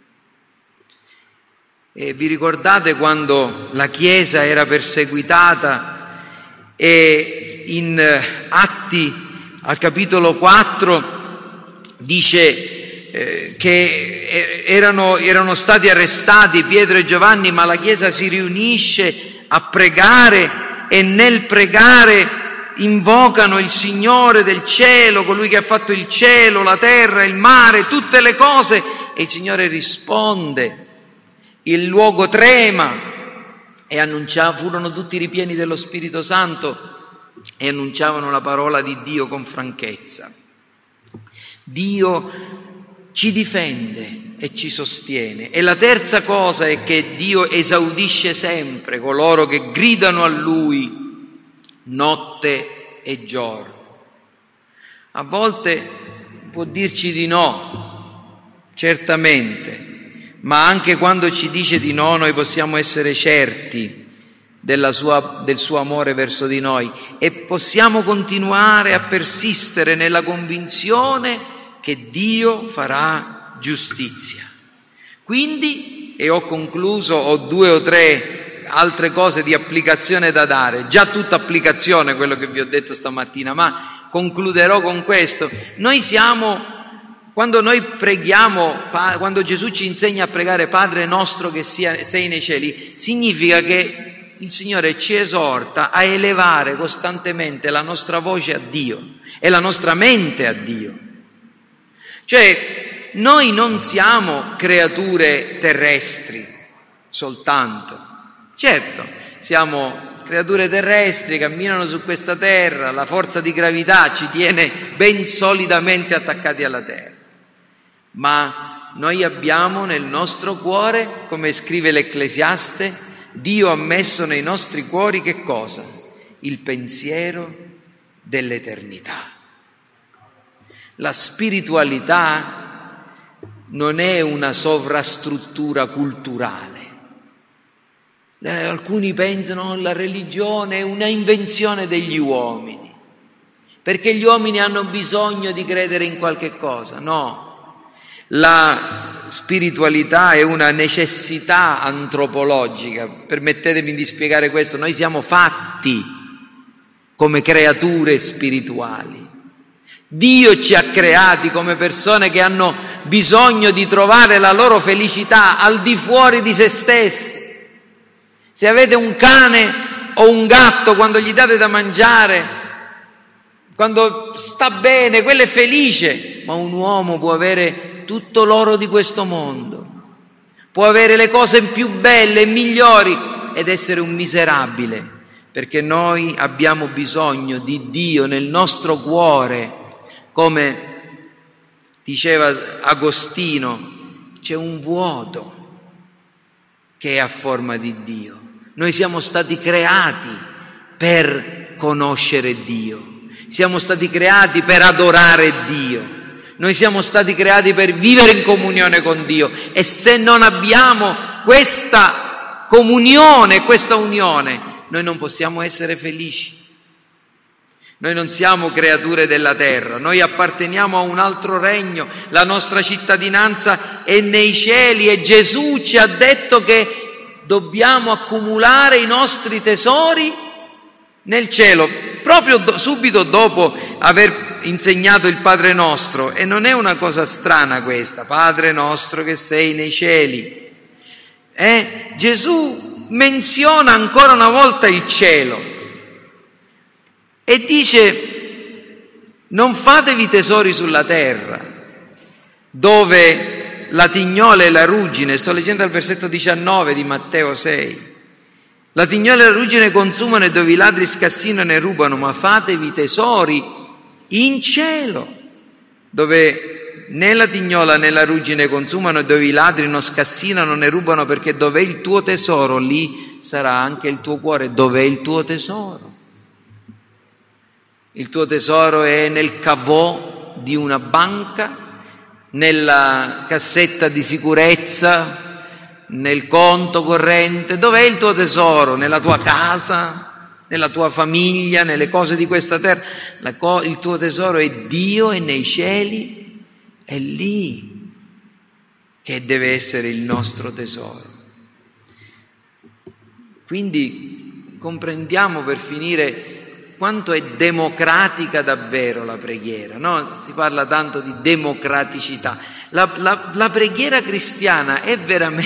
E vi ricordate quando la Chiesa era perseguitata e in Atti al capitolo 4 dice che erano stati arrestati Pietro e Giovanni, ma la Chiesa si riunisce a pregare e nel pregare invocano il Signore del cielo, colui che ha fatto il cielo, la terra, il mare, tutte le cose, e il Signore risponde. Il luogo trema e furono tutti ripieni dello Spirito Santo e annunciavano la parola di Dio con franchezza. Dio ci difende e ci sostiene. E la terza cosa è che Dio esaudisce sempre coloro che gridano a Lui notte e giorno. A volte può dirci di no, certamente, ma anche quando ci dice di no noi possiamo essere certi del suo amore verso di noi e possiamo continuare a persistere nella convinzione che Dio farà giustizia. Quindi, e ho concluso, ho 2 o 3 altre cose di applicazione da dare, già tutta applicazione quello che vi ho detto stamattina, ma concluderò con questo. Quando noi preghiamo, quando Gesù ci insegna a pregare Padre nostro che sei nei cieli, significa che il Signore ci esorta a elevare costantemente la nostra voce a Dio e la nostra mente a Dio. Cioè, noi non siamo creature terrestri soltanto. Certo, siamo creature terrestri, camminano su questa terra, la forza di gravità ci tiene ben solidamente attaccati alla terra. Ma noi abbiamo nel nostro cuore, come scrive l'Ecclesiaste, Dio ha messo nei nostri cuori che cosa? Il pensiero dell'eternità. La spiritualità non è una sovrastruttura culturale. Alcuni pensano che la religione è una invenzione degli uomini, perché gli uomini hanno bisogno di credere in qualche cosa. No, la spiritualità è una necessità antropologica. Permettetemi di spiegare questo: noi siamo fatti come creature spirituali. Dio ci ha creati come persone che hanno bisogno di trovare la loro felicità al di fuori di se stessi. Se avete un cane o un gatto, quando gli date da mangiare, quando sta bene, quello è felice. Ma un uomo può avere tutto l'oro di questo mondo, può avere le cose più belle e migliori ed essere un miserabile, perché noi abbiamo bisogno di Dio nel nostro cuore. Come diceva Agostino, c'è un vuoto che è a forma di Dio. Noi siamo stati creati per conoscere Dio, siamo stati creati per adorare Dio, noi siamo stati creati per vivere in comunione con Dio, e se non abbiamo questa comunione, questa unione, noi non possiamo essere felici. Noi non siamo creature della terra, noi apparteniamo a un altro regno, la nostra cittadinanza è nei cieli e Gesù ci ha detto che dobbiamo accumulare i nostri tesori nel cielo, proprio subito dopo aver insegnato il Padre nostro. E non è una cosa strana questa, Padre nostro che sei nei cieli. Gesù menziona ancora una volta il cielo e dice: non fatevi tesori sulla terra, dove la tignola e la ruggine, sto leggendo al versetto 19 di Matteo 6, la tignola e la ruggine consumano e dove i ladri scassinano e rubano, ma fatevi tesori in cielo, dove né la tignola né la ruggine consumano e dove i ladri non scassinano né rubano, perché dov'è il tuo tesoro, lì sarà anche il tuo cuore. Dov'è il tuo tesoro? Il tuo tesoro è nel caveau di una banca, nella cassetta di sicurezza, nel conto corrente? Dov'è il tuo tesoro? Nella tua casa, nella tua famiglia, nelle cose di questa terra? Il tuo tesoro è Dio, è nei cieli, è lì che deve essere il nostro tesoro. Quindi comprendiamo, per finire, quanto è democratica davvero la preghiera, no? Si parla tanto di democraticità. La preghiera cristiana è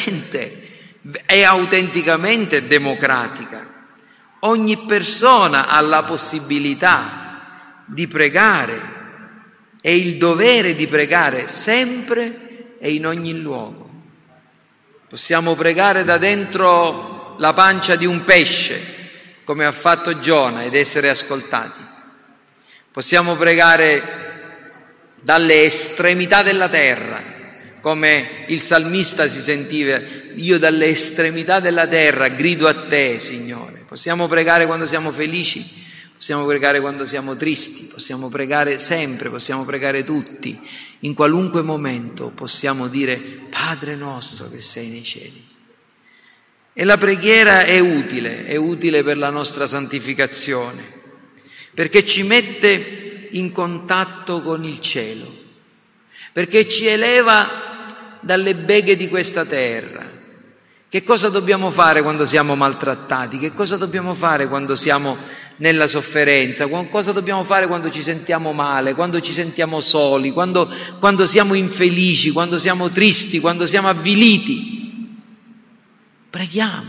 autenticamente democratica. Ogni persona ha la possibilità di pregare e il dovere di pregare sempre e in ogni luogo. Possiamo pregare da dentro la pancia di un pesce, come ha fatto Giona, ed essere ascoltati. Possiamo pregare dalle estremità della terra, come il salmista si sentiva: io dalle estremità della terra grido a te, Signore. Possiamo pregare quando siamo felici, possiamo pregare quando siamo tristi, possiamo pregare sempre, possiamo pregare tutti, in qualunque momento possiamo dire: Padre nostro che sei nei cieli. E la preghiera è utile per la nostra santificazione, perché ci mette in contatto con il cielo, perché ci eleva dalle beghe di questa terra. Che cosa dobbiamo fare quando siamo maltrattati? Che cosa dobbiamo fare quando siamo nella sofferenza, cosa dobbiamo fare quando ci sentiamo male, quando ci sentiamo soli, quando siamo infelici, quando siamo tristi, quando siamo avviliti. Preghiamo.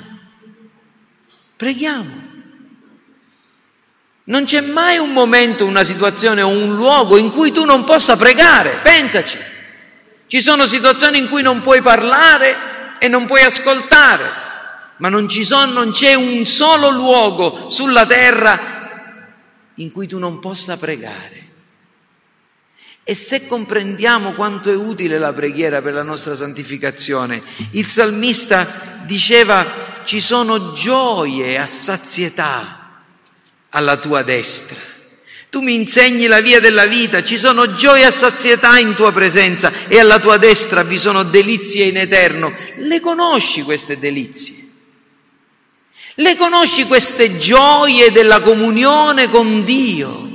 Non c'è mai un momento, una situazione o un luogo in cui tu non possa pregare, pensaci. Ci sono situazioni in cui non puoi parlare e non puoi ascoltare, ma non c'è un solo luogo sulla terra in cui tu non possa pregare. E se comprendiamo quanto è utile la preghiera per la nostra santificazione, il salmista diceva: ci sono gioie a sazietà alla tua destra. Tu mi insegni la via della vita, ci sono gioie a sazietà in tua presenza e alla tua destra vi sono delizie in eterno. Le conosci queste delizie? Le conosci queste gioie della comunione con Dio?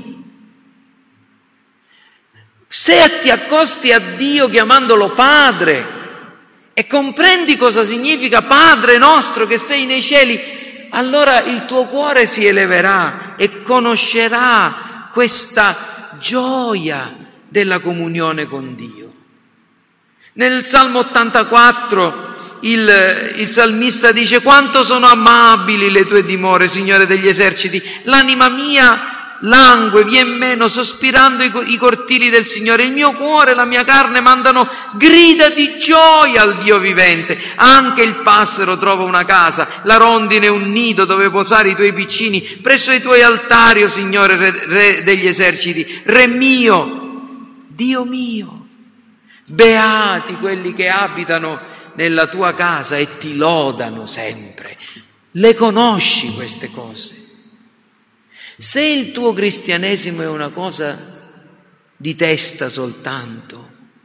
Se ti accosti a Dio chiamandolo Padre e comprendi cosa significa Padre nostro che sei nei cieli, allora il tuo cuore si eleverà e conoscerà questa gioia della comunione con Dio. Nel Salmo 84 il salmista dice: quanto sono amabili le tue dimore, Signore degli eserciti, l'anima mia langue, vien meno, sospirando i cortili del Signore. Il mio cuore e la mia carne mandano grida di gioia al Dio vivente. Anche il passero trova una casa, la rondine un nido dove posare i tuoi piccini, presso i tuoi altari, o Signore, Re degli eserciti, Re mio, Dio mio. Beati quelli che abitano nella tua casa e ti lodano sempre. Le conosci queste cose? Se il tuo cristianesimo è una cosa di testa soltanto,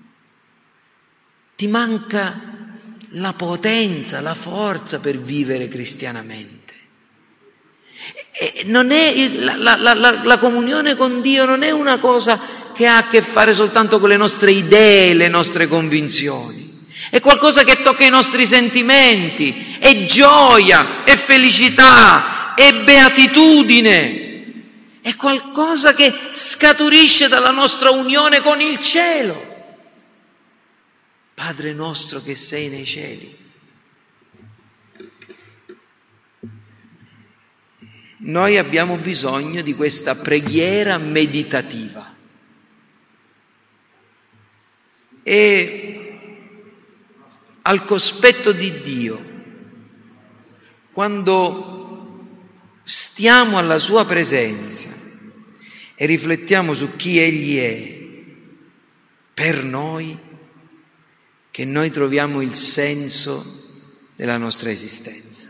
ti manca la potenza, la forza per vivere cristianamente. E non è la comunione con Dio non è una cosa che ha a che fare soltanto con le nostre idee, le nostre convinzioni. È qualcosa che tocca i nostri sentimenti, è gioia, è felicità, è beatitudine. È qualcosa che scaturisce dalla nostra unione con il cielo. Padre nostro che sei nei cieli. Noi abbiamo bisogno di questa preghiera meditativa. E al cospetto di Dio, quando stiamo alla sua presenza e riflettiamo su chi Egli è per noi, che noi troviamo il senso della nostra esistenza.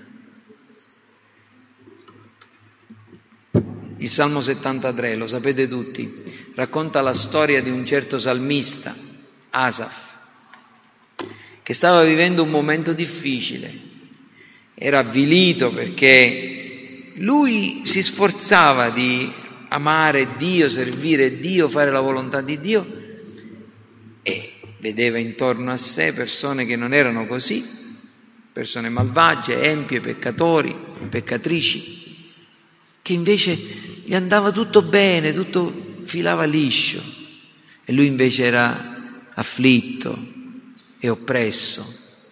Il Salmo 73, lo sapete tutti, racconta la storia di un certo salmista, Asaf, che stava vivendo un momento difficile. Era avvilito perché lui si sforzava di amare Dio, servire Dio, fare la volontà di Dio, e vedeva intorno a sé persone che non erano così, persone malvagie, empie, peccatori, peccatrici, che invece gli andava tutto bene, tutto filava liscio, e lui invece era afflitto e oppresso.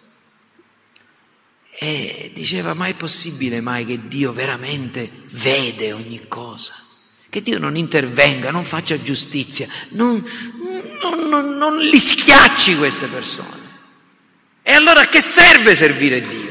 E diceva: ma è possibile mai che Dio veramente vede ogni cosa? Che Dio non intervenga, non faccia giustizia, non li schiacci queste persone? E allora a che serve servire Dio?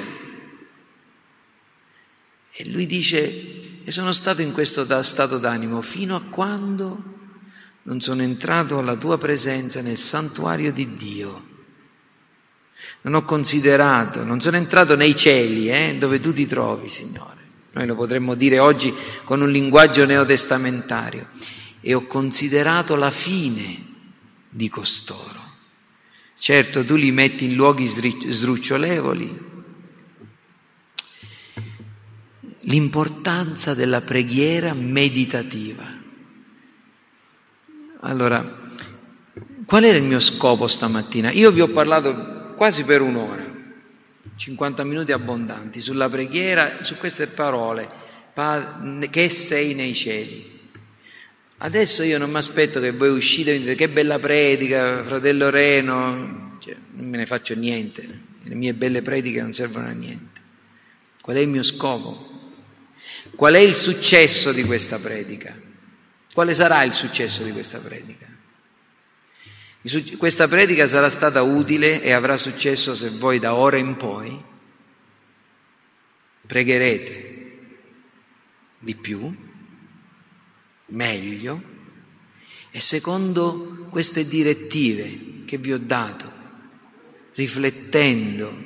E lui dice: e sono stato in questo stato d'animo fino a quando non sono entrato alla tua presenza nel santuario di Dio. Non ho considerato, non sono entrato nei cieli, dove tu ti trovi, Signore. Noi lo potremmo dire oggi con un linguaggio neotestamentario. E ho considerato la fine di costoro. Certo, tu li metti in luoghi sdrucciolevoli. L'importanza della preghiera meditativa. Allora, qual era il mio scopo stamattina? Io vi ho parlato quasi per un'ora, 50 minuti abbondanti, sulla preghiera, su queste parole. che sei nei cieli. Adesso io non mi aspetto che voi uscite e dite che bella predica, fratello Reno, non me ne faccio niente, le mie belle prediche non servono a niente. Qual è il mio scopo? Qual è il successo di questa predica? Quale sarà il successo di questa predica? Questa predica sarà stata utile e avrà successo se voi da ora in poi pregherete di più, meglio e secondo queste direttive che vi ho dato, riflettendo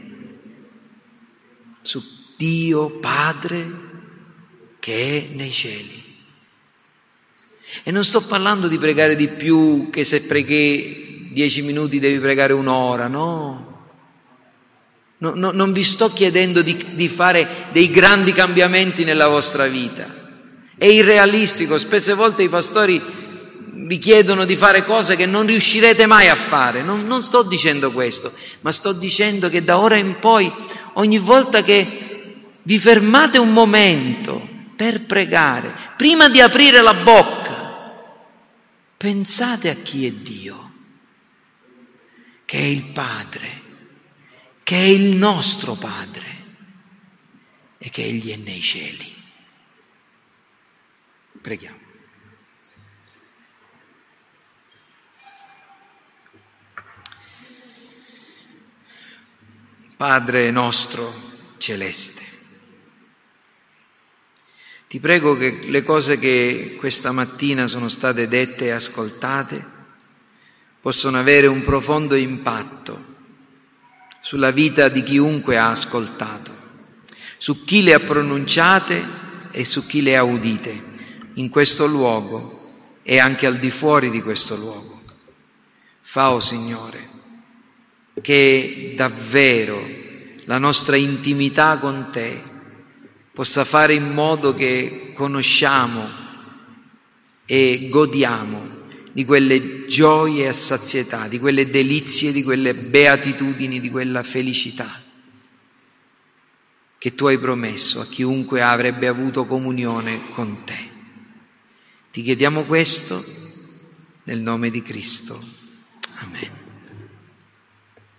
su Dio Padre che è nei cieli. E non sto parlando di pregare di più, che se preghi 10 minuti devi pregare un'ora, no. Non vi sto chiedendo di fare dei grandi cambiamenti nella vostra vita. È irrealistico, spesse volte i pastori vi chiedono di fare cose che non riuscirete mai a fare. Non sto dicendo questo, ma sto dicendo che da ora in poi, ogni volta che vi fermate un momento per pregare, prima di aprire la bocca, pensate a chi è Dio, che è il Padre, che è il nostro Padre e che Egli è nei cieli. Preghiamo. Padre nostro celeste, ti prego che le cose che questa mattina sono state dette e ascoltate possano avere un profondo impatto sulla vita di chiunque ha ascoltato, su chi le ha pronunciate e su chi le ha udite, in questo luogo e anche al di fuori di questo luogo. Fa, o Signore, che davvero la nostra intimità con Te possa fare in modo che conosciamo e godiamo di quelle gioie a sazietà, di quelle delizie, di quelle beatitudini, di quella felicità che Tu hai promesso a chiunque avrebbe avuto comunione con Te. Ti chiediamo questo nel nome di Cristo. Amen.